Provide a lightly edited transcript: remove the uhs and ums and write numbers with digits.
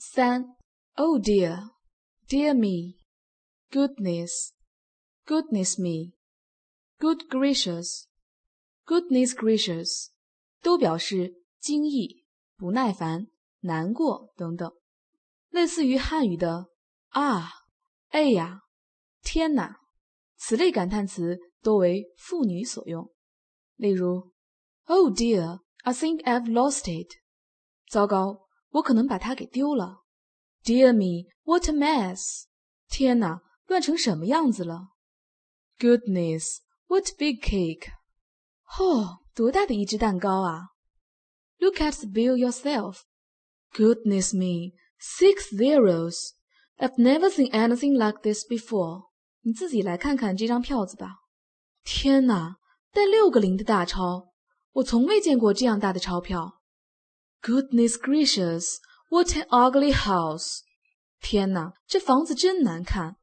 3. Oh dear, dear me, goodness, goodness me, good gracious, goodness gracious 都表示惊异、不耐烦、难过等等，类似于汉语的啊、哎呀、天哪，此类感叹词多为妇女所用。例如 Oh dear, I think I've lost it. 糟糕，我可能把它给丢了。Dear me, what a mess. 天哪，乱成什么样子了。Goodness, what a big cake. 多大的一只蛋糕啊。Look at the bill yourself. Goodness me, 6 zeros. I've never seen anything like this before. 你自己来看看这张票子吧。天哪，带6个零的大钞，我从未见过这样大的钞票。Goodness gracious, what an ugly house. 天哪，这房子真难看。